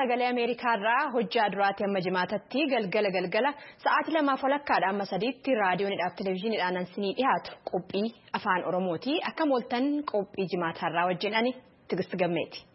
sagalee Ameerikaarraa hojjaa duraatti amma jimaatatti galgala sa'aatii 2:00 amma 3tti raadiyoonidhaaf televezyiiniidhaan ansinii dhiyaatu qophii afaan Oromooti akka mooltan qophii jimaataarraa wajjin ani Tigist Gammeeti.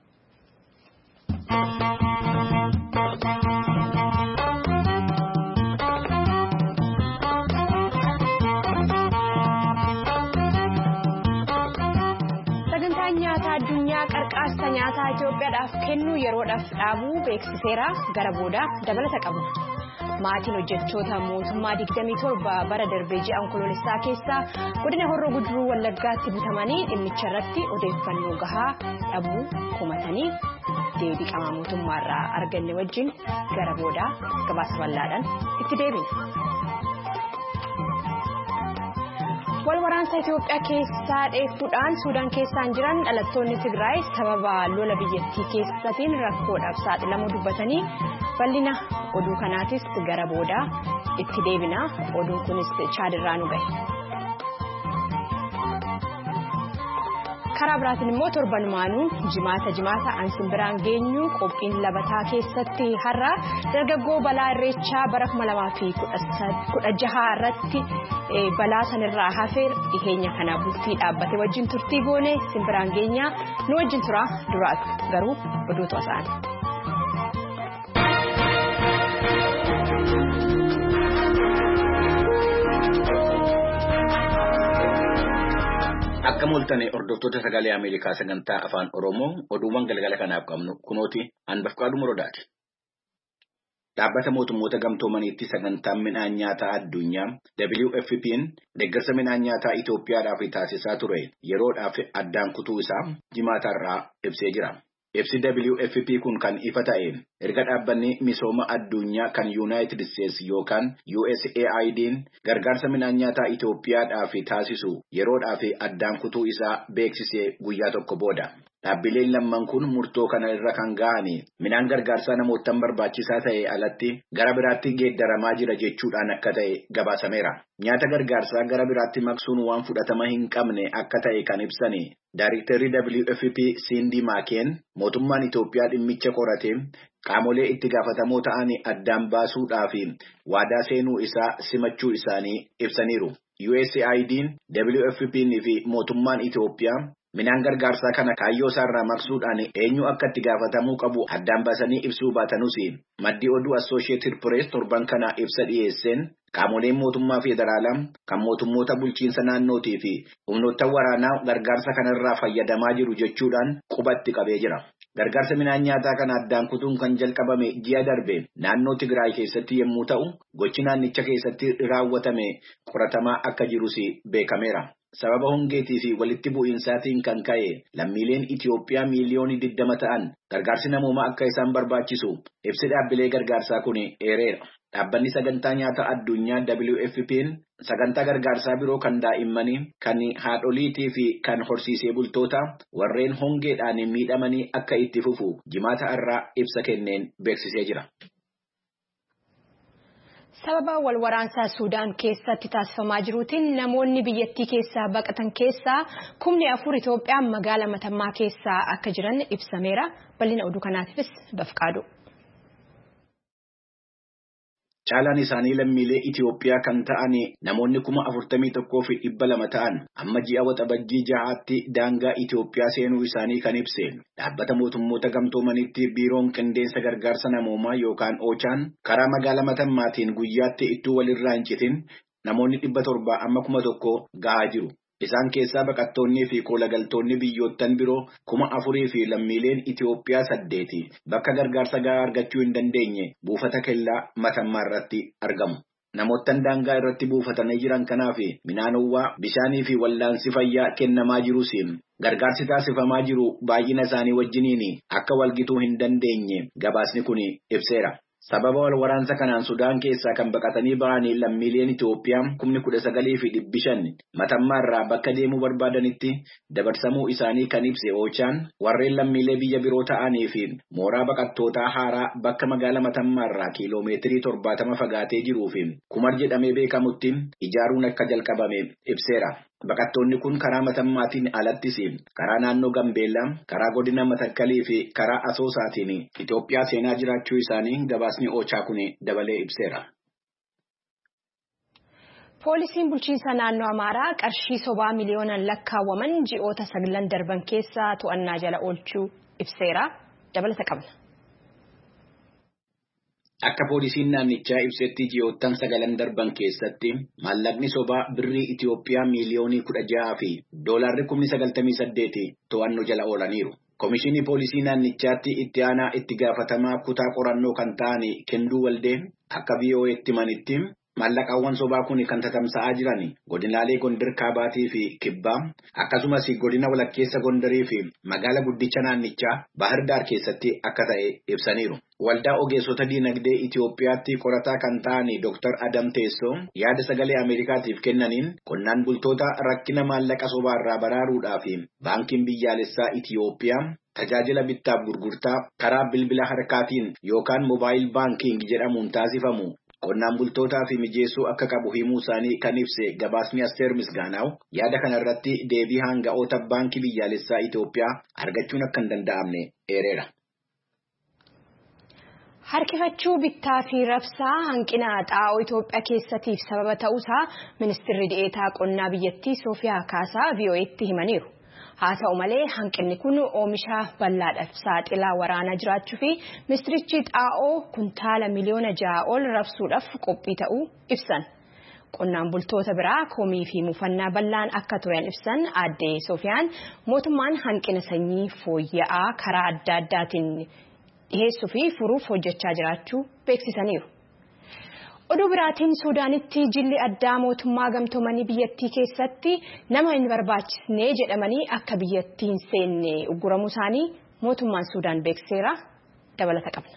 Addunyaa qarqaarsa nyaataa Itoophiyaadhaaf kennu yeroodhaaf dhaabuu beeksiseera gara booda dabalata qabu. Maatiin hojjettoota mootummaa 27 bara darbee ji'a onkoloolessaa keessaa godina Horroo Guduruu Wallaggaatti butamanii dhimmicha irratti odeeffannoo gahaa dhabuu kumatanii deebii qaama mootummaarraa arganne wajjin gara booda gabaasa bal'aadhaan itti deebina. Walwaraansa Itoophiyaa keessaa dheessuudhaan Suudaan keessaan jiran dhalattoonni Tigraay sababa lola biyyattii keessatiin rakkoodhaaf saaxilamuu dubbatanii bal'ina oduu kanaatis gara booda itti deebina. Oduun kunis Chaadirraa nu gahe. Karaa biraatiin immoo torbanumaanuu jimaata ansin biraan geenyu qophiin labataa keessatti har'a dargaggoo balaa irreechaa bara 2016 irratti balaa sanirraa hafeer dhiheenya kana bultii dhaabbate wajjin turtii goone simbiraan geenyaa nu wajjin tura duraatu garuu oduutu asaan. Akka mooltanii hordoftoota sagalee Ameerikaa sagantaa afaan Oromoo oduuwwan galgala kanaaf qabnu kunooti Anbafqaaduu Morodaati. Dhaabbata mootummoota gamtoomaniitti sagantaan midhaan nyaataa addunyaa WFP'n deeggarsa midhaan nyaataa Itoophiyaadhaaf taasisaa ture yeroodhaaf addaan kutuu isaa jimaatarraa ibsee jira. Ibsi WFP kun kan ifa ta'e erga dhaabbanni misooma addunyaa kan United States yookaan USAID'n gargaarsa midhaan nyaataa Itoophiyaadhaaf taasisu yeroodhaaf addaan kutuu isaa beeksisee guyyaa tokko booda. Dhaabbileen lamman kun murtoo kana irra kan ga'ani midhaan gargaarsaa namootaan barbaachisaa ta'e alatti gara biraatti geeddaramaa jira jechuudhaan akka ta'e gabaasameera. Nyaata gargaarsaa gara biraatti maqsuun waan fudhatama hin qabne akka ta'e kan ibsani. Daayiriktarri WFP Sindi Maakeen mootummaan Itoophiyaa dhimmicha qorate qaamolee itti gaafatamoo ta'anii addaan baasuudhaaf waadaa seenuu isaa simachuu isaanii ibsaniiru. USAID'n WFP'n fi mootummaan Itoophiyaa midhaan gargaarsaa kana kaayyoo isaarraa maqsuudhaan eenyu akka itti gaafatamuu qabu addaan baasanii ibsuu baatanuus maddi oduu Associated Press torban kana ibsa dhiyeesseen qaamoleen mootummaa federaalaa kan mootummoota bulchiinsa naannootii fi humnoota waraanaa gargaarsa kanarraa fayyadamaa jiru jechuudhaan qubatti qabee jira. Gargaarsa midhaan nyaataa kana addaan kutuun kan jalqabame ji'a darbe naannoo Tigraay keessatti yommuu ta'u gochi naannicha keessatti raawwatame qoratamaa akka jirus beekameera. Sababa hongeetii fi walitti bu'iinsaatiin kan ka'e lammiileen Itoophiyaa miiliyoonii 20 ta'an gargaarsi namoomaa akka isaan barbaachisu ibsi dhaabbilee gargaarsaa kun eereera. Dhaabbanni sagantaa nyaataa addunyaa WFP'n sagantaa gargaarsaa biroo kan daa'immanii kan haadholiitii fi kan horsiisee bultoota warreen hongeedhaan miidhamanii akka itti fufu jimaata irraa ibsa kenneen beeksisee jira. Sababa walwaraansaa Suudaan keessatti taasifamaa jiruutiin namoonni biyyattii keessaa baqatan keessaa 4,000 Itoophiyaa magaalaa Matammaa keessaa akka jiran ibsameera. Bal'ina oduu kanaatiifis Bafqaadu. Caalaan isaanii lammiilee Itoophiyaa kan ta'an namoonni 41,200 ta'an amma ji'a waxabajjii 6tti daangaa Itoophiyaa seenuu isaanii kan ibse dhaabbata mootummoota gamtoomanitti biiroon qindeessa gargaarsa namoomaa yookaan OCHA'n karaa magaalaa Matammaatiin guyyaatti ittuu walirraa hin citin namoonni 700 amma 1,000 gahaa jiru. Isaan keessaa baqattoonnii fi koolagaltoonni biyyoottan biroo 4,000 fi lammiileen Itoophiyaa 8 bakka gargaarsa gahaa argachuu hin dandeenye buufata kellaa Matammaa irratti argamu. Namoottan daangaa irratti buufatanii jiran kanaaf midhaanowwaa bishaanii fi wallaansi fayyaa kennamaa jirus gargaarsi taasifamaa jiru baay'ina isaanii wajjiniin akka walgituu hin dandeenye gabaasni kun ibseera. Sababa walwaraansa kanaan Sudaan keessaa kan baqatanii ba'anii lammiileen Itoophiyaa 19,500 Matammaa irraa bakka deemuu barbaadanitti dabarsamuu isaanii kan ibse OCHA'n warreen lammiilee biyya biroo ta'anii fi mooraa baqattootaa haaraa bakka magaalaa Matammaa irraa kiiloomeetirii 70 fagaatee jiruu fi Kumar jedhamee beekamutti ijaaruun akka jalqabame ibseera. Baqattoonni kun karaa Matammaatiin alattis karaa naannoo Gambeellaa, karaa godina Matakkalii fi karaa Asoosaatiin Itoophiyaa seenaa jiraachuu isaanii gabaasni Oochaa kun dabalee ibseera. Poolisiin bulchiinsa naannoo Amaaraa qarshii sobaa miliyoonaan lakkaawwaman ji'oota 9 darban keessa to'annaa jala oolchuu ibseera. Dabalata qabna. Akka poolisiin naannichaa ibsetti ji'oottan 9 darban keessatti maallaqni sobaa birrii Itoophiyaa miliyoonii 16 fi doolaarri 98 to'annoo jala oolaniiru. Komishinii poolisii naannichaatti itti aanaa itti gaafatamaa kutaa qorannoo kan ta'an Kenduu Waldee akka VOA'tti himanitti maallaqaawwan sobaa kun kan tatamsa'aa jiran godinaalee Gondar Kaabaatii fi Kibbaa akkasumas godina walakkeessa Gondarii fi magaala guddicha naannichaa Bahar Daar keessatti akka ta'e ibsaniiru. Waldaa ogeessota diinagdee Itoophiyaatti qorataa kan ta'an Dr. Adam Teessoo yaada sagalee Ameerikaatiif kennaniin qonnaan bultoota rakkina maallaqa sobaarraa baraaruudhaaf baankiin biyyaalessaa Itoophiyaa tajaajila bittaaf gurgurtaa karaa bilbila harkaatiin yookaan moobaayil baankiing jedhamuun taasifamu. Qonnaan bultootaa fi mijeessuu akka qabu himuu isaanii kan ibse gabaasni Asteer Misgaanaaw yaada kanarratti deebii hanga'oota baankii biyyaalessaa Itoophiyaa argachuun akka hin danda'amne eereera. Harkifachuu bittaa fi rabsaa hanqina xaa'oo Itoophiyaa keessatiif sababa ta'uusaa ministeerri dhiyeetaa qonnaa biyyattii Soofiyaa Kaasaa VOA'tti himaniiru. Haa ta'u malee hanqinni kun oomisha bal'aadhaaf saaxilaa waraanaa jiraachuu fi ministeerichi xaa'oo kuntaala miliyoona 6 ol rabsuudhaaf qophii ta'uu ibsan. Qonnaan bultoota biraa komii fi mufannaa bal'aan akka turan ibsan aadde Soofiyaan mootummaan hanqina sanyii fooyya'aa karaa adda addaatiin dhiyeessuu fi furuuf hojjechaa jiraachuu beeksisaniiru. Oduu biraatiin Suudaanitti jilli addaa mootummaa gamtoomanii biyyattii keessatti nama hin barbaachisne jedhamanii akka biyyattii hin seenne ugguramuu isaanii mootummaan Suudaan beekseera. Dabalata qabna.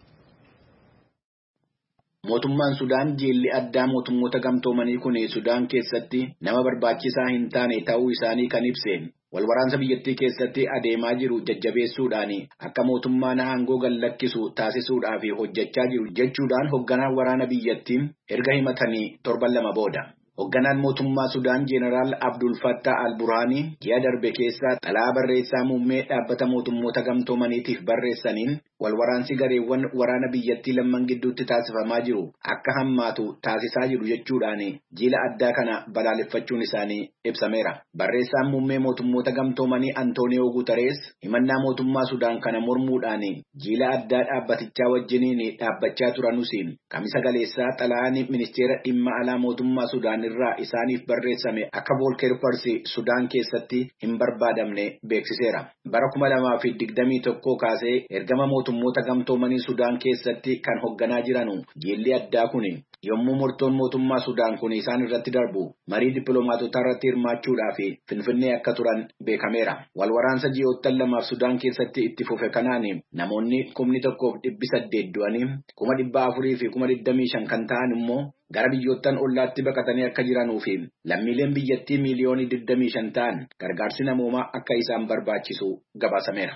Mootummaan Sudaan jilli addaa mootummoota gamtoomanii kun Sudaan keessatti nama barbaachisaa hin taane ta'uu isaanii kan ibse. Walwaraansa biyyattii keessatti adeemaa jiru jajjabeessuudhaan akka mootummaan aangoo gallakkisu taasisuudhaaf hojjechaa jiru jechuudhaan hoogganaan waraana biyyattii erga himatanii torban 2 booda. Hoogganaan mootummaa Sudaan Jeneraal Abdul Fattah al-Burhaanii ji'a darbe keessaa xalayaa barreessaa muummee dhaabbata mootummoota gamtoomaniitiif barreessaniin walwaraansi gareewwan waraana biyyattii lamman gidduutti taasifamaa jiru akka hammaatu taasisaa jiru jechuudhaan jila addaa kana balaaleffachuun isaanii ibsameera. Barreessaan muummee mootummoota gamtoomanii Antooniyoo Guutarees himannaa mootummaa Sudaan kana mormuudhaan jila addaa dhaabbatichaa wajjiniin dhaabbachaa turanuus kamisa galeessaa xalayaan ministeera dhimma alaa mootummaa Sudaan irraa isaaniif barreessame akka Volker Persi Sudaan keessatti hin barbaadamne beeksiseera. Bara 2021 kaasee ergama mootummoota gamtoomanii Sudaan keessatti kan hoogganaa jiranu jilli addaa kun yommuu murtoon mootummaa Sudaan kun isaan irratti darbu marii dippiloomaatota irratti hirmaachuudhaaf Finfinnee akka turan beekameera. Walwaraansa ji'oottan 2 Sudaan keessatti itti fufe kanaan namoonni 1,800 du'anii 400 fi 25,000 kan ta'an immoo gara biyyoottan ollaatti baqatanii akka jiranuu fi lammiileen biyyattii miliyoonii 25 ta'an gargaarsi namoomaa akka isaan barbaachisu gabaasameera.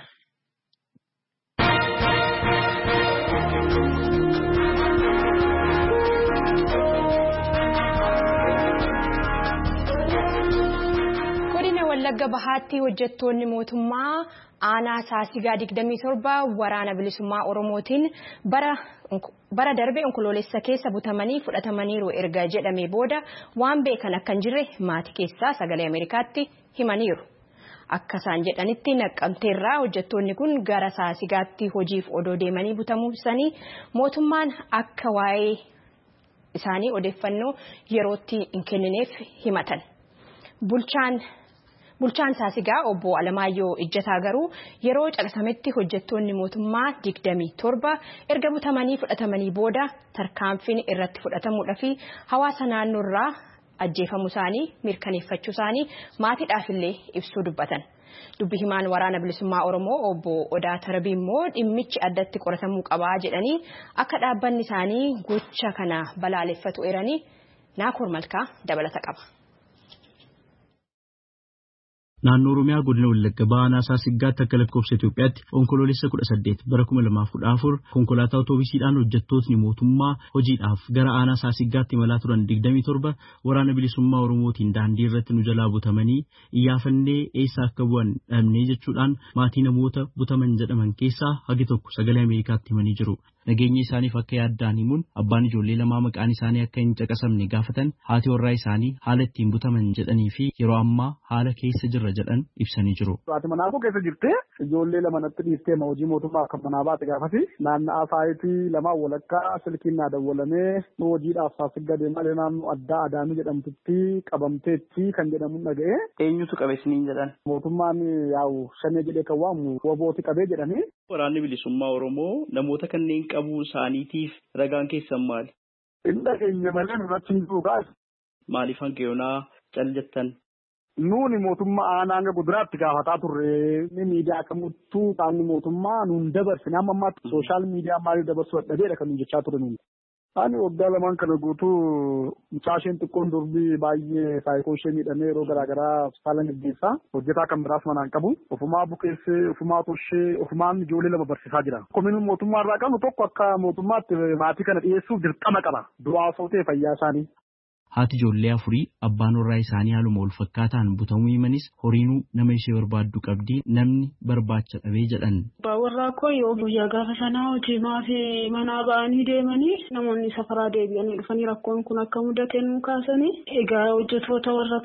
Wallagga Bahaatti hojjettoonni mootummaa aanaa Saasigaa 27 waraana bilisummaa Oromootiin bara darbe onkoloolessa keessa butamanii fudhatamaniiru erga jedhamee booda waan beekan akka hin jirre maatii keessaa sagalee Ameerikaatti himaniiru. Akka isaan jedhanitti Naqqamteerraa hojjettoonni kun gara Saasigaatti hojiif odoo deemanii butamuu isaanii mootummaan akka waa'ee isaanii odeeffannoo yerootti hin kennineef himatan. Bulchaan Saasigaa obbo Alamaayyoo Ijjataa garuu yeroo caqasametti hojjettoonni mootummaa 27 erga butamanii fudhatamanii booda tarkaanfiin irratti fudhatamuudha fi hawaasa naannoorraa ajjeefamuu isaanii mirkaneeffachuu isaanii maatiidhaaf illee ibsuu dubbatan. Dubbi himaan waraana bilisummaa Oromoo obbo Odaa Tarbii immoo dhimmichi addatti qoratamuu qabaa jedhanii akka dhaabbanni isaanii gocha kana balaaleffatu eeranii Naakoor Malkaa dabalata qaba. Naannoo Oromiyaa godina Wallagga Baanaa Saasiggaatti akka lakkoofsa Itoophiyaatti onkoloolessa 18 bara 2014 konkolaataa otoobisiidhaan hojjettootni mootummaa hojiidhaaf gara aanaa Saasiggaatti imalaa turan 27 waraana bilisummaa Oromootiin daandii irratti nu jalaa butamanii iyyaafannee eessa akka bu'an dhabnee jechuudhaan maatii namoota butaman jedhaman keessaa hagi tokko sagalee Ameerikaatti himanii jiru. Nageenya isaaniif akka yaaddaan himuun abbaan ijoollee lamaa maqaan isaanii akka hin caqasamne gaafatan haati warraa isaanii haala ittiin butaman jedhanii fi yeroo ammaa haala keessa jirra jedhan ibsanii jiru. Haati manaa koo keessa jirte ijoollee lama natti dhiiftee hojii mootummaa akka manaa baate gaafati naanna'aa saayitii lamaan walakkaa silkiin naa dawwalamee hojiidhaaf Saasiggaa deemaa naannoo addaa Adaamii jedhamtutti qabamteetti kan jedhamu dhaga'e. Eenyutu qabe isiniin jedhan? Mootummaan yaa'u shanee jedhee kan waamu wobooti qabee jedhanii. Waraanni bilisummaa Oromoo namoota kanneen qabuu isaaniitiif ragaan keessan maali? Inda keenya malee nurratti hin jiru kaas. Maaliif hanqeyoonaa cal jettan? Nuuni mootummaa aanaa hanga guduraatti gaafataa turre miidiyaa kamittuu qaamni mootummaa nuun dabarsine amma ammaatti sooshaal miidiyaa maaliif dabarsuu dadhabeedha kan nuun jechaa ture nuuni. Ani waggaa lamaan kana guutuu mucaasheen xiqqoon durbii baay'ee saayikoo ishee miidhamee yeroo garaagaraa hospitaala gaggeessaa hojjetaa kan biraas manaan qabu ofumaa bukeessee ofumaa toshee ofumaan ijoollee lama barsiisaa jira. Komiin mootummaa irraa qabnu tokko akka mootummaatti maatii kana dhiyeessuuf dirqama qaba. Du'aa sootee fayyaa isaanii. Haati ijoollee afurii abbaan warraa isaanii haaluma wal fakkaataan butamuu himanis horiinuu nama ishee barbaaddu qabdi namni barbaacha dhabee jedhan. Abbaan warraa koo yoo guyyaa gaafa sanaa hojii maafi manaa ba'anii deemanii namoonni safaraa deebi'anii dhufanii rakkoon kun akka mudate nuu kaasanii egaa hojjetoota warra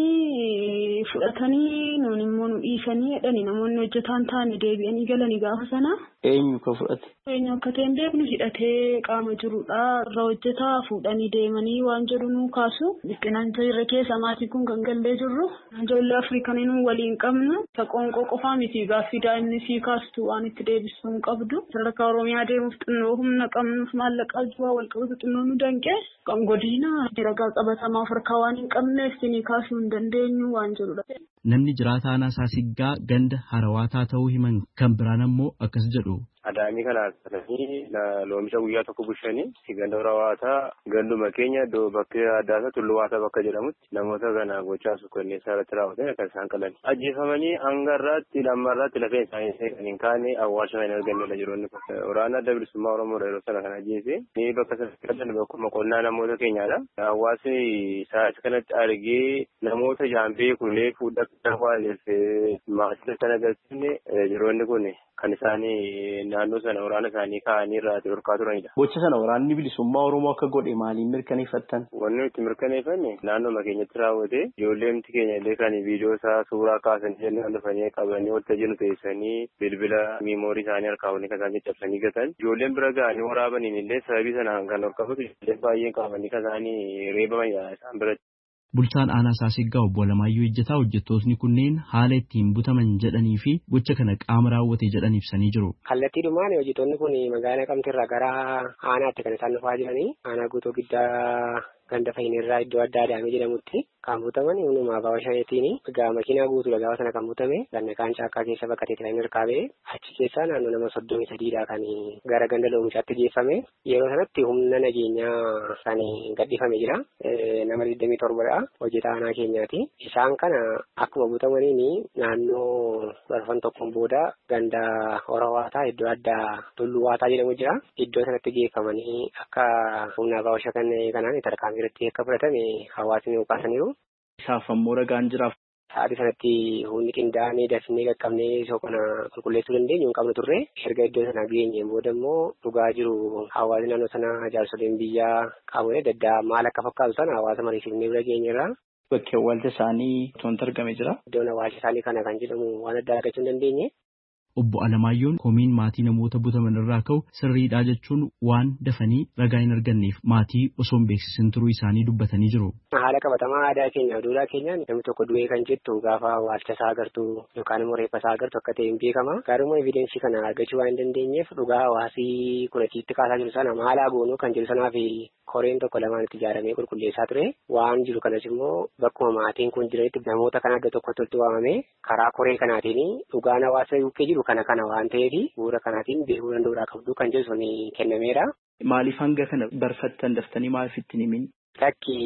ta'anii fudhatanii nuun immoo nu dhiisanii jedhanii namoonni hojjetaan ta'anii deebi'anii galanii gaafa sanaa. Eenyu ka fudhate? Eenyu akka ta'een beeknu hidhatee qaama jirudha irra hojjetaa fuudhanii deemanii waan jedhu nuu kaasu dhiqqinaan jirre keessa maatii kun kan gallee jirru ijoollee afrikaniin waliin qabnu qoonqoo qofaa miti gaaffii daa'imni sii kaastu waan itti deebisuu hin qabdu sadarkaa Oromiyaa deemuuf xinnoo humna qabnuuf maallaqa jiru wal qabatu xinnoo nu danqee kan godina ragaa qabatamaa harkaa waan hin qabneef sinii kaasuu hin dandeenyu waan jedhudha. Namni jiraata aanaa Saasiggaa ganda Harawaataa ta'uu himan kan biraan ammoo akkas jedhu. Adaamii kana asirratti loomisha guyyaa tokko bushanii ganda Harawaataa ganduma keenya iddoo bakka addaa Tulluwaataa bakka jedhamutti namoota kana gochaa suukanneessaa irratti raawwatan akka isaan qalan. Ajjeefamanii hanga irraatti lammarraatti lafeen isaanii kan hin kaane awwaalcha hin argannedha jiroonni kun. Waraana adda bilisummaa Oromoo yeroo sana kan ajjeese ni bakka sana bakkuma qonnaa namoota keenyaadha. Hawaasni sa'aatii kanatti argee namoota jaambee kulee fuudhaa waaleef maatii sana agarsiifne jiroonni kun kan isaanii naannoo sana waraana isaanii kaa'anii irraa dhorkaa turanidha. Gocha sana waraanni bilisummaa Oromoo akka godhe maaliin mirkaneeffattan? Wanni nuti mirkaneeffanne naannoo keenyatti raawwate ijoolleemti keenya illee kan viidiyoo isaa suuraa kaasanii jennaan dhufanii qabanii waltajjii nu teessanii bilbila miimoorii isaanii harkaawanii kan isaan caccabsanii gatan. Ijoolleen bira ga'anii waraabaniin illee sababii sanaan kan horkafatu ijoolleen baay'een qabanii kan isaanii reebamanidha isaan biratti. Bulchaan aanaa Saasiggaa obbo Alamaayyoo Ejjetaa hojjettootni kunneen haala ittiin butaman jedhanii fi gocha kana qaama raawwate jedhan ibsanii jiru. Kallattiidhumaan hojjettoonni kun magaalaa Naqamteerraa gara aanaatti kan isaan dhufaa jiranii aanaa guutuu giddaa ganda fayyinirraa iddoo adda Adaamii jedhamutti kan butaman hundumaa baawwa shaneetiin egaa makiinaa guutuudha gaafa sana kan butame gannakaan caakkaa keessa bakka ta'e kan hirkaabee achi keessaa naannoo nama 33dha kan gara ganda loomishaatti geeffame yeroo sanatti humna nageenyaa kan gadhiifame jira nama 27dha hojjetaa aanaa keenyaati isaan kana akkuma butamaniin naannoo barfan tokkoon booda ganda Harawaataa iddoo addaa Tulluwaataa jedhamu jira iddoo sanatti geeffamanii akka humna baawwa shanee kanaan tarkaanfii irratti akka fudhatame hawaasni hubachiisaniiru. Isaaf ammoo ragaan jiraaf. Sa'aatii sanatti humni qindaa'anii dafnee qaqqabnee isoo kana qulqulleessuu dandeenyu hin qabnu turre erga iddoo sana geenyeen booda immoo dhugaa jiru hawaasni naannoo sana jaarsoleen biyyaa qaamolee adda addaa maal akka fakkaatu sana hawaasa mariisifnee bira geenyerra. Bakki awwaalcha isaanii wanti argame jira. Iddoon awwaalcha isaanii kana kan jedhamu waan addaa argachuu hin dandeenye. Obbo Alamaayyoon komiin maatii namoota butaman irraa ka'u sirriidhaa jechuun waan dafanii ragaa hin arganneef maatii osoo hin beeksisin turuu isaanii dubbatanii jiru. Haala qabatamaa aadaa keenya duudhaa keenyaan namni tokko du'ee kan jettu gaafa awwaalcha isaa agartu yookaan immoo reeffa isaa agartu akka ta'e hin beekama. Garuu evidensii kana argachuu waan hin dandeenyeef dhugaa hawaasii kun achitti kaasaa jiru sana maalaa goonuu kan jiru sanaa fi koreen tokko lamaan itti ijaaramee qulqulleessaa ture. Waan jiru kanas immoo bakkuma maatiin kun jiranitti namoota kan adda tokkotti walitti waamamee karaa koree kanaatiin dhugaan hawaasa bukkee jiru kana waan ta'eef bu'uura kanaatiin beekuu danda'uudhaa qabdu kan jedhu sun kennameera. Maaliif hanga kana barfattan daftanii maaliif ittiin himin? Lakki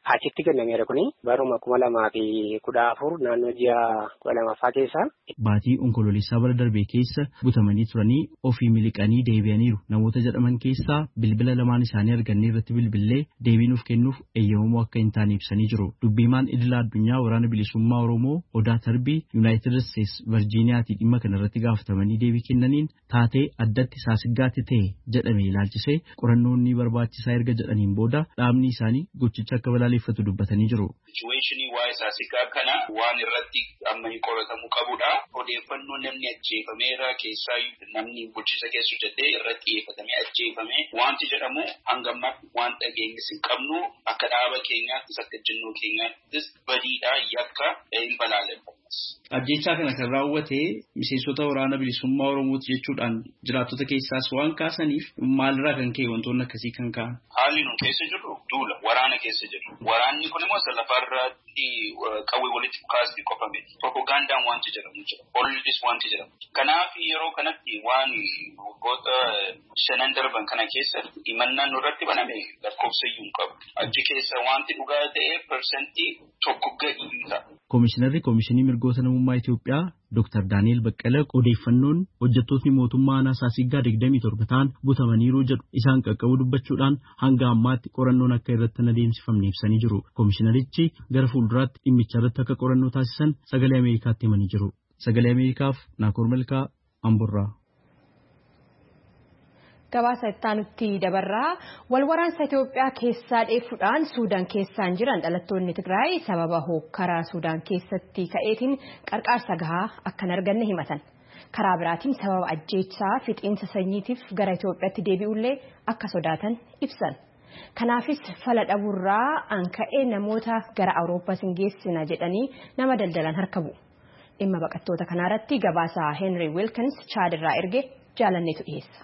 achitti kennameera kuni baruma 2014 naannoo ji'a 12ffaa keessa. Baatii onkoloolessaa bara darbee keessa butamanii turanii ofii miliqanii deebi'aniiru. Namoota jedhaman keessaa bilbila lamaan isaanii argannee irratti bilbilee deebii nuuf kennuuf eeyyamamoo akka hin taane ibsanii jiru. Dubbiimaan idila addunyaa waraana bilisummaa Oromoo Odaa Tarbii Yuunaayitid Isteets Virjiiniyaatii dhimma kana irratti gaafatamanii deebii kennaniin taatee addatti saasiggaatti ta'e jedhame ilaalchisee qorannoonni barbaachisaa erga jedhaniin booda dhaabni isaanii gochicha akka balaaleffatu dubbatanii jiru. Sichuweeshinii waa'ee saasiggaa kana waan irratti amma qoratamuu qabudha. Odeeffannoo namni ajjeefameera keessaa namni bulchiisa keessa hojjetee irratti xiyyeeffatamee ajjeefame wanti jedhamu hangamma waan dhageenyis hin qabnu akka dhaaba keenyaattis akka jennoo keenyaattis badiidhaa yakka hin balaaleffamas. Ajjechaa kana kan raawwate miseensota waraana bilisummaa Oromooti jechuudhaan jiraattota keessaas waan kaasaniif maalirraa kan ka'e wantoonni akkasii kan ka'an. Haalli nu keessa jirru duula waraana keessa jirru. Waraanni kun immoo lafarratti qawwee walitti kaasni qofame. Propagandaan wanti jedhamu jira. Olidis wanti jedhamu. Kanaaf yeroo kanatti waan waggoota 5 darban kana keessa himannaan nurratti baname lakkoofsayyuu hin qabu. Achi keessa wanti dhugaa ta'e persentii tokko gadi ta'a. Komishinarri Komishinii Mirgoota Namummaa Itoophiyaa Dr. Daani'el Baqqala odeeffannoon hojjettootni mootummaa aanaa Saasiggaa 27 ta'an butamaniiru jedhu isaan qaqqabu dubbachuudhaan hanga ammaatti qorannoon akka irratti adeemsifamne ibsanii jiru. Komishinarichi gara fuulduraatti dhimmicha irratti akka qorannoo taasisan sagalee Ameerikaatti himanii jiru. Sagalee Ameerikaaf Naakoor Malkaa Amburraa. Gabaasa ittaanutti dabarraa walwaraansa Itoophiyaa keessaa dheeffuudhaan Suudaan keessaan jiran dhalattoonni Tigraay sababa hookkaraa Suudaan keessatti ka'eetiin qarqaarsa gahaa akka hin arganne himatan. Karaa biraatiin sababa ajjeechaa fixiinsa sanyiitiif gara Itoophiyaatti deebi'ullee akka sodaatan ibsan. Kanaafis fala dhabuurraa ka'ee namoota gara Awurooppaa hin geessina jedhanii nama daldalan harka bu'u. Dhimma baqattoota kanaarratti gabaasa Henry Wilkins Chaadirraa erge jaalanneetu dhiyeessa.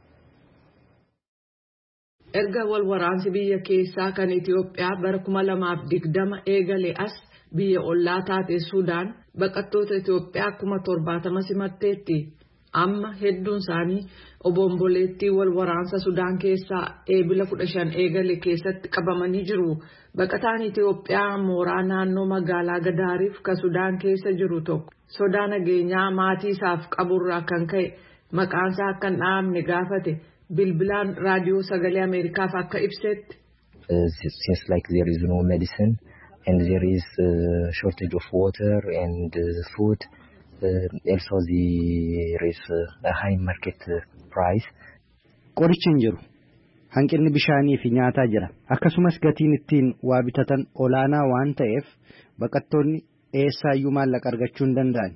Erga walwaraansi biyya keessaa kan Itoophiyaa bara 2020 eegale as biyya ollaa taate Suudaan baqattoota Itoophiyaa 70,000 simatteetti. Amma hedduun isaanii obomboleettii walwaraansa Suudaan keessaa eebila 15 eegale keessatti qabamanii jiru. Baqataan Itoophiyaa mooraa naannoo magaalaa Gadaariif ka Suudaan keessa jiru tokko sodaa nageenyaa maatii isaaf qaburraa kan ka'e maqaansaa akka hin dhahamne gaafate. Bilbilaan raadiyoo sagalee Ameerikaaf akka ibsetti. Since like there is no medicine and there is shortage of water and food, also there is a high market price. Qorichi hin jiru. Hanqinni bishaanii fi nyaataa jira. Akkasumas gatiin ittiin waa bitatan olaanaa waan ta'eef baqattoonni eessaayyuu maallaqa argachuu hin danda'an.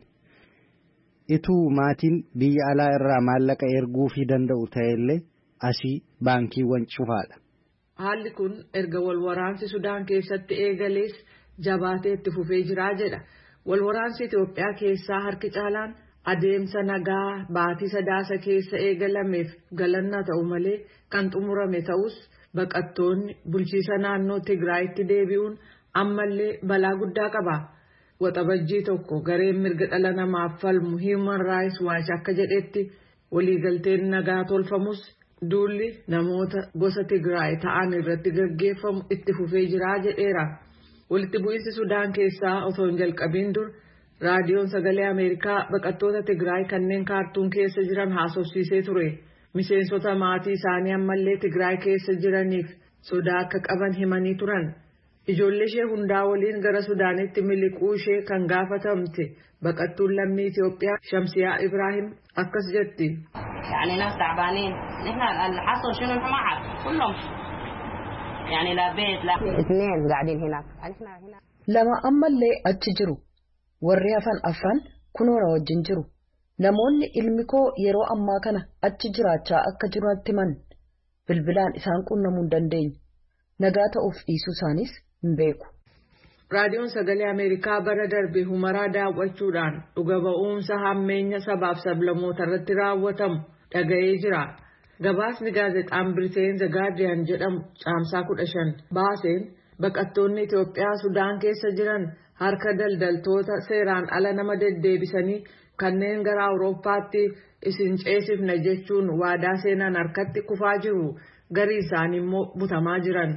Ituu maatiin biyya alaa irraa maallaqa erguu fi danda'u ta'ellee asii baankiiwwan cufaadha. Haalli kun erga walwaraansi Sudaan keessatti eegalees jabaatee itti fufee jiraa jedha. Walwaraansi Itoophiyaa keessaa harki caalaan adeemsa nagaa baatii Sadaasa keessa eegalameef galanna ta'u malee kan xumurame ta'us baqattoonni bulchiisa naannoo Tigraayitti deebi'uun ammallee balaa guddaa qaba. Waxabajjii tokko gareen mirga dhala namaaf falmu Human Rights Watch akka jedhetti waliigalteen nagaa tolfamus duulli namoota gosa Tigraay ta'an irratti gaggeeffamu itti fufee jiraa jedheera. Walitti bu'iinsi Sudaan keessaa osoo hin jalqabiin dur raadiyoon sagalee Ameerikaa baqattoota Tigraay kanneen kaartuun keessa jiran haasofsiisee ture. Miseensota maatii isaanii ammallee Tigraay keessa jiraniif sodaa akka qaban himanii turan. Ijoollee ishee hundaa waliin gara Sudaanitti miliquu ishee kan gaafatamte baqattuun lammii Itoophiyaa Shamsiyaa Ibrahim akkas jetti. يعني ناس تعبانين نحن اللي حصل شنو ما عارف كلهم يعني لا بيت لا اثنين قاعدين هناك هنا لما أما اللي أتجروا والريافان أفران كنورا وجنجروا namoonni ilmi koo yeroo ammaa kana achi jiraachaa akka jirutti man bilbilaan isaan qunnamuu hin dandeenye nagaa ta'uuf dhiisuu isaanis hin beeku. Raadiyoon sagalee Ameerikaa bara darbe Humaraa daawwachuudhaan dhuga ba'umsa hammeenya sabaaf sablammoota irratti raawwatamu dhaga'ee jira. Gabaasni gaazexaan Biriteen The Guardian jedhamu caamsaa 15 baaseen baqattoonni Itoophiyaa Sudaan keessa jiran harka daldaltoota seeraan ala nama deddeebisanii kanneen gara Awurooppaatti isin ceesifna jechuun waadaa seenan harkatti kufaa jiru. Garii isaanii immoo butamaa jiran.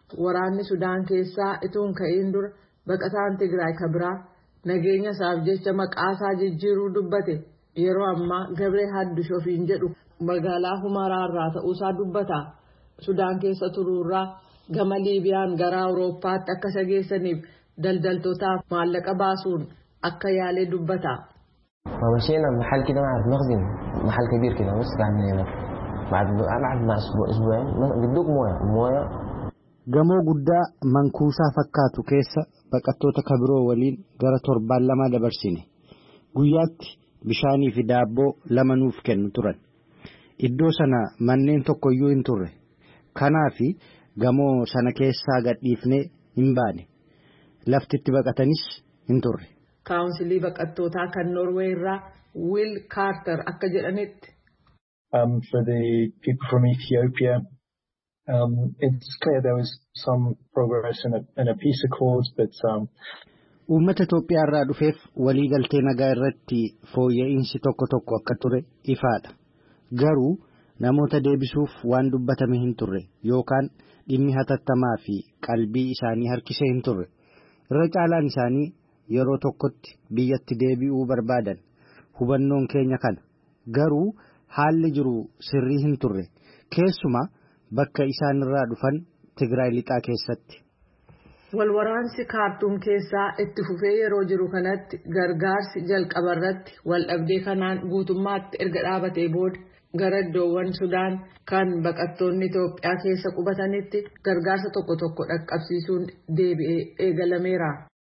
waraanni Sudaan keessaa ituun ka'iin dura baqataan Tigraay kabiraa nageenya isaaf jecha maqaasaa jijjiiruu dubbate yeroo ammaa Gabree Haddush ofiin jedhu magaalaa Humaraarraa ta'uusaa dubbata. Sudaan keessa turuurraa gama Liibiyaan gara Awurooppaatti akka isa geessaniif daldaltootaaf maallaqa baasuun akka yaalee dubbata. ومشينا محل كده مع مخزن محل كبير كده بس قعدنا هنا بعد مع اسبوعين بدوك مويه gamoo guddaa mankuusaa fakkaatu keessa baqattoota kabiroo waliin gara 7 dabarsine guyyaatti bishaanii fi daabboo 2 nuuf kennu turan. Iddoo sana manneen tokkoyyuu hin turre. Kanaafi gamoo sana keessaa gadhiifnee hin baane. Laftitti baqatanis hin turre. Kaawunsilii baqattootaa kan Norway irraa Will Carter akka jedhanitti. For the people from Ethiopia, it's clear there was some progress in a peace accord, but uummata Itoophiyaa irraa dhufeef waliigaltee nagaa irratti fooyya'insi tokko akka ture ifaadha. Garuu namoota deebisuuf waan dubbatame hin turre yookaan dhimmi hatattamaa fi qalbii isaanii harkisee hin turre. Irra caalaan isaanii yeroo tokkotti biyyatti deebi'uu barbaadan. Hubannoon keenya kana. Garuu haalli jiru sirrii hin turre. Keessumaa bakka isaan irraa dhufan Tigraay lixaa keessatti. Walwaraansi Kaartuum keessaa itti fufee yeroo jiru kanatti gargaarsi jalqaba irratti waldhabdee kanaan guutummaatti erga dhaabatee booda gara iddoowwan Sudaan kan baqattoonni Itoophiyaa keessa qubatanitti gargaarsa tokko dhaqqabsiisuun deebi'ee eegalameera.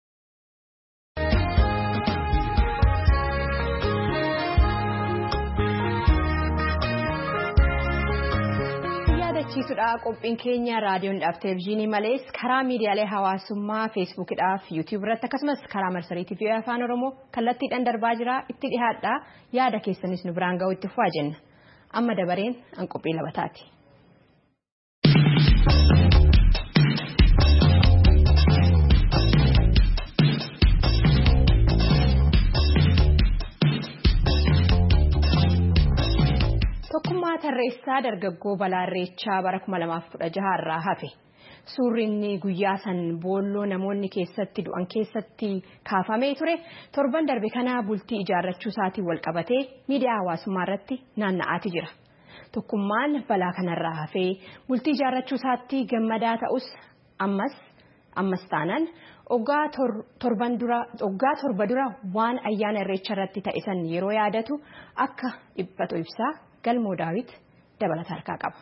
Qophiin keenya raadiyoodhaaf televezyiinii malees karaa miidiyaalee hawaasummaa feesbuukidhaaf yuutiyuub irratti akkasumas karaa marsariitii fi afaan oromoo kallattiidhaan darbaa jira itti dhihaadhaa yaada keessanis nu biraan ga'u itti fufaa jenna amma dabareen an qophii labataati. Tokkummaa tarreessaa dargaggoo balaa irreechaa bara 2016 irraa hafe suurri inni guyyaa san boolloo namoonni keessatti du'an keessatti kaafamee ture torban darbe kana bultii ijaarrachuu isaatiin wal qabatee miidiyaa hawaasummaa irratti naanna'aati jira. Tokkummaan balaa kanarraa hafee bultii ijaarrachuu isaatti gammadaa ta'us ammas taanaan waggaa torba dura waan ayyaana irreecha irratti ta'e san yeroo yaadatu akka dhiphatu ibsaa. Galmoo Daawit dabalata harkaa qaba.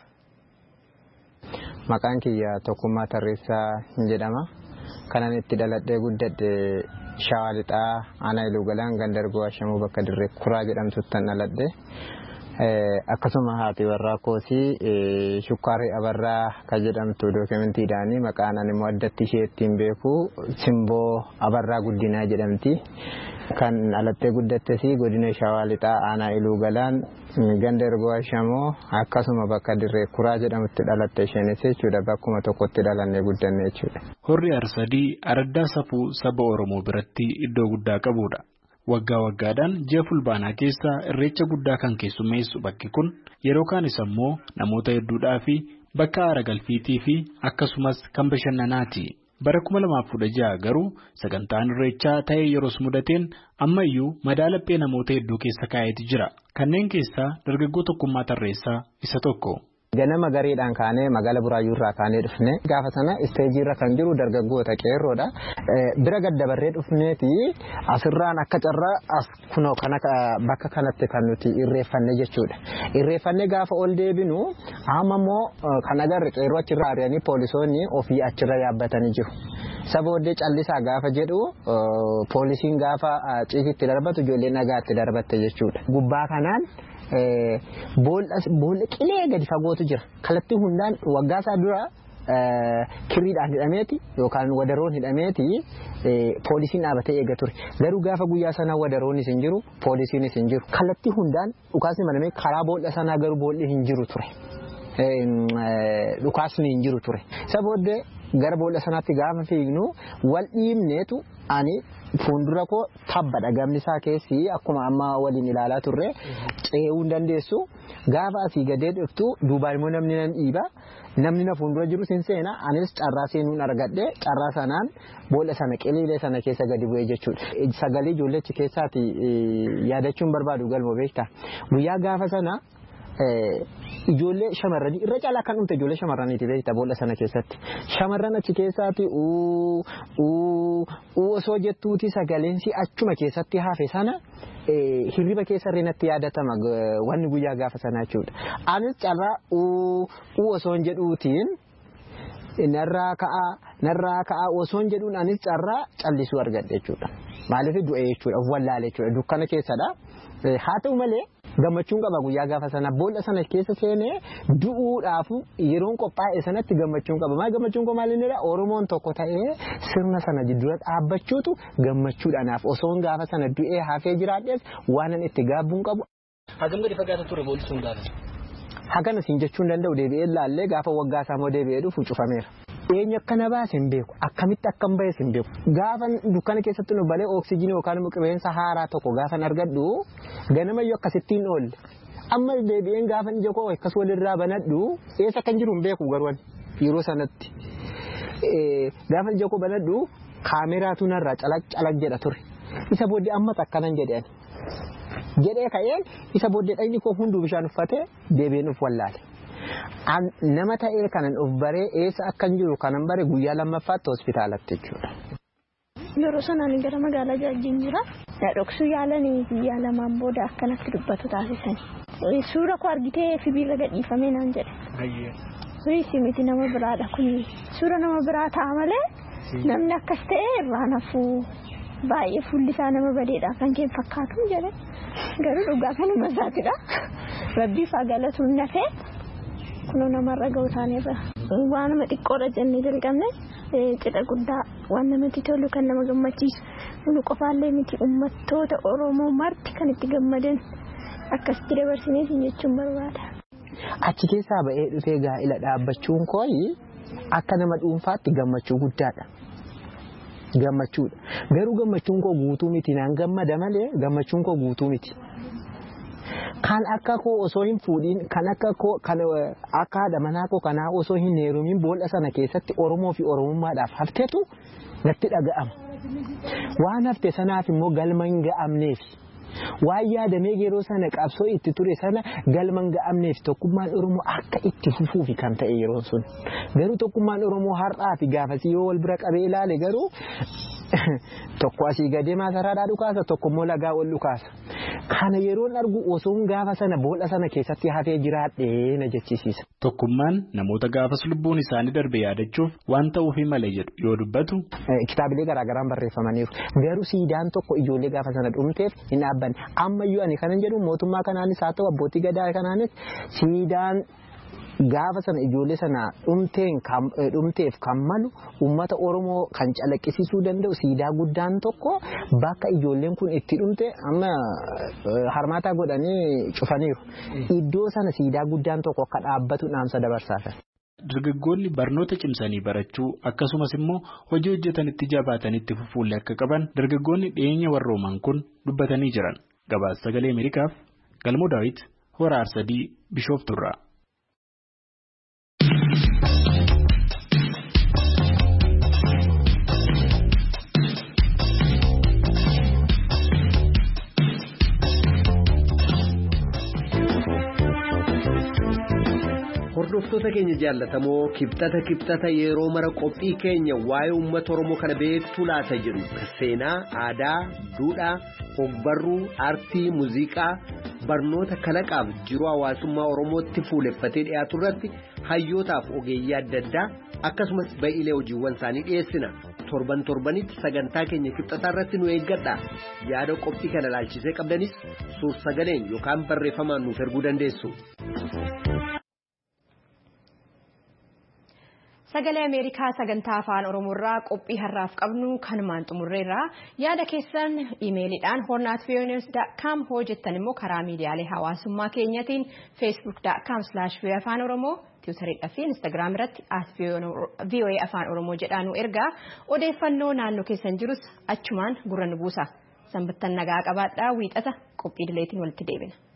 Maqaan kiyya Tokkummaa Tarreessaa jedhama. Kanan itti dhaladhee guddadhe Shawaa Lixaa Aanaa Iluu Galaan Gandargoo Ashamuu bakka Dirree Kuraa jedhamtutti dhaladhe. Akkasuma haati warraa koosii Shukkaaree Abarraa kan jedhamtu dookumentiidhaani maqaan ani immoo addatti ishee ittiin beeku Simboo Abarraa Guddinaa jedhamti. Kan dhalattee guddattes godina Shawaa Lixaa Aanaa Iluu Galaan Gandargoo Ashamoo akkasuma bakka Dirree Kuraa jedhamutti dhalatte isheenis jechuudha bakkuma tokkotti dhalannee guddanne jechuudha. Horri Arsadii araddaa safuu saba Oromoo biratti iddoo guddaa qabudha. Waggaa waggaadhaan ji'a fulbaanaa keessa irreecha guddaa kan keessummeessu bakki kun yeroo kaanis ammoo namoota hedduudhaa fi bakka aara galfiitii fi akkasumas kan bashannanaati. Bara 2016 garuu sagantaan irreechaa ta'ee yeroos mudateen ammayyuu madaalaphee namoota hedduu keessa kaa'eeti jira. Kanneen keessaa dargaggoo Tokkummaa Tarreessaa isa tokko. Ganama gareedhaan kaanee magaalaa Buraayyuu irraa kaanee dhufne gaafa sana isteejii irra kan jiru dargaggoota qeerroodha. Bira gaddabarree dhufneeti asirraan akka carraa as kunoo bakka kanatti kan nuti irreeffanne jechuudha. Irreeffanne gaafa ol deebinu amma immoo kan agarre qeerroo achirraa ari'anii poolisoonni ofii achirra yaabbatanii jiru. Sabooddee callisaa gaafa jedhu poolisiin gaafa ciisitti darbatu ijoollee nagaatti darbatte jechuudha. Gubbaa kanaan boolla qilee gadi fagootu jira. Kallattii hundaan waggaa isaa dura kirriidhaan hidhameeti yookaan wadaroon hidhameeti poolisiin dhaabatee eega ture. Garuu gaafa guyyaa sanaa wadaroonis hin jiru, poolisiinis hin jiru. Kallattii hundaan dhukaasni banamee karaa boolla sanaa garuu boolli hin jiru ture. Dhukaasni hin jiru ture. Sabooddee gara boolla sanaatti gaafa fiignu wal dhiibneetu ani fuuldura koo tabbadha gamni isaa keessi akkuma amma waliin ilaalaa turre ce'uu hin dandeessu gaafa asii gadee dhuftu duubaan immoo namni nan dhiiba namni na fuuldura jiru sin seena anis carraa seenuun argadhe carraa sanaan boolla sana qiliilee sana keessa gadi bu'ee jechuudha sagalee ijoollechi keessaati yaadachuun barbaadu galmoo beektaa guyyaa gaafa sana ijoollee shamarranii irra caalaa kan dhumte ijoollee shamarraniiti beektaa boolla sana keessatti shamarran achi keessaati osoo jettuuti sagaleensi achuma keessatti hafe sana hirriba keessa reenatti yaadatama wanni guyyaa gaafa sana jechuudha anis carraa osoo hin jedhuutiin narraa ka'a osoo hin jedhuun anis carraa callisuu argadhe jechuudha maaliif du'e jechuudha wallaale jechuudha dukkana keessadha haa ta'u malee gammachuun qaba guyyaa gaafa sana boolla sana keessa seenee du'uudhaaf yeroon qophaa'e sanatti gammachuun qaba maal gammachuun koo maal inni Oromoon tokko ta'ee sirna sana jidduu dhaabbachuutu gammachuudhaanaaf osoo gaafa sana du'ee hafee jiraadhees waan itti gaabbuun qabu. Hagam gadi fagaata ture boolli sun gaafa. Hagana siin jechuun danda'u deebi'ee laallee gaafa waggaa isaa moo deebi'ee dhufu cufameera. Eenyu akkana baase hin beeku akkamitti akkam bahe hin beeku gaafa dukkana keessatti nu balee oksijiinii yookaan qilleensa haaraa tokko gaafa argadhu ganamayyuu akkasittiin oolle amma deebi'een gaafa ija koo akkas walirraa banadhu eessa kan jiru hin beeku garuu yeroo sanatti gaafa ija koo banadhu kaameraatu narraa calaq jedha ture isa booddee ammas akkanan jedhee ka'een isa booddee dhagni koo hunduu bishaan uffatee deebi'een uf wallaale. Nama ta'ee kanan of baree eessa akkan jiru kanan bare guyyaa lammaffaatti hospitaalatti jechuudha. Yeroo sanaan gara magaalaa jaajjiin jira. Dhoksuu yaalanii guyyaa lamaan booda akkanatti dubbatu taasisanii. Suura koo argitee sibiila gadhiifamee naan jedhe. Suuri miti nama biraadha kun suura nama biraa ta'a malee namni akkas ta'e irraa nafuu baay'ee fuulli isaa nama badeedha kan keen fakkaatu jedhe. Garuu dhugaa kanuma isaatidha. Rabbiif haa galatuun nafee. Kuno namarra ga'uutaanirra waan nama xiqqoodha jennee jalqabne cidha guddaa waan namatti tolu kan nama gammachiisu nu qofaallee miti uummattoota Oromoo marti kan itti gammadan akkasitti dabarsinee jechuun barbaada. Achi keessaa ba'ee dhufee gaa'ila dhaabbachuun kooyi akka nama dhuunfaatti gammachuu guddaadha. Gammachuudha. Garuu gammachuun koo guutuu miti naan gammada malee gammachuun koo guutuu miti. Kan akka koo osoo hin fuudhin kan akka koo kan akka haadha manaa koo kanaa osoo hin heerumin boolla sana keessatti Oromoo fi Oromummaadhaaf hafteetu natti dhaga'ama. Waan hafte sanaaf immoo galma hin ga'amneef waan yaadamee yeroo sana qabsoo itti ture sana galma hin ga'amneef tokkummaan Oromoo akka itti fufuufi kan ta'e yeroon sun. Garuu tokkummaan Oromoo har'aa fi gaafasii yoo wal bira qabee ilaale garuu tokko asii gadee maasaraadhaa dhukaasa tokko immoo lagaa ol dhukaasa. Kana yeroon argu osoo gaafa sana boolla sana keessatti hafee jiraadhee na jechisiisa. Tokkummaan namoota gaafas lubbuun isaanii darbe yaadachuuf waan ta'uuf malee jedhu yoo dubbatu. Kitaabilee garaagaraan barreeffamaniiru. Garuu siidaan tokko ijoollee gaafa sana dhumteef hin dhaabbanne. Ammayyuu ani kanan jedhu mootummaa kanaanis haa ta'u abbootii gadaa kanaanis siidaan gaafa sana ijoollee sana dhumteef kan malu uummata Oromoo kan calaqqisiisuu danda'u siidaa guddaan tokko bakka ijoolleen kun itti dhumte amma harmaataa godhanii cufaniiru. Iddoo sana siidaa guddaan tokko akka dhaabbatu dhaamsa dabarsaafan. Dargaggoonni barnoota cimsanii barachuu akkasumas immoo hojii hojjetanitti jabaatanitti fufuullee akka qaban dargaggoonni dhiyeenya warrooman kun dubbatanii jiran. Gabaasa Sagalee Ameerikaaf Galmoo Daawit Hora Arsadii Bishooftuurraa. Hordoftoota keenya jaallatamoo kibxata yeroo mara qophii keenya waa'ee uummata Oromoo kana beektuu laata jedhu seenaa, aadaa, duudhaa, ogbarruu, aartii, muuziqaa, barnoota kalaqaaf jiruu hawaasummaa Oromootti fuuleffatee dhiyaatu irratti hayyootaaf ogeeyyii adda addaa akkasumas ba'iilee hojiiwwan isaanii dhiyeessina. Torbanitti sagantaa keenya kibxataa irratti nu eeggadha. Yaada qophii kana ilaalchisee qabdanis suur-sagaleen yookaan barreeffamaan nuuf erguu dandeessu. Sagalee Ameerikaa sagantaa afaan Oromoorraa qophii har'aaf qabnu kanumaan xumurreerraa yaada keessan iimeeliidhaan hornaatviyonews.com hojjettan immoo karaa miidiyaalee hawaasummaa keenyatiin facebook.com/afaan-oromoo tiwutariidhaa fi instagram irratti @voa afaan oromoo jedhaan ergaa odeeffannoo naannoo keessan jirus achumaan gurra nu buusa. Sanbattan nagaa qabaadhaa wiixata qophii dileetiin walitti deebina.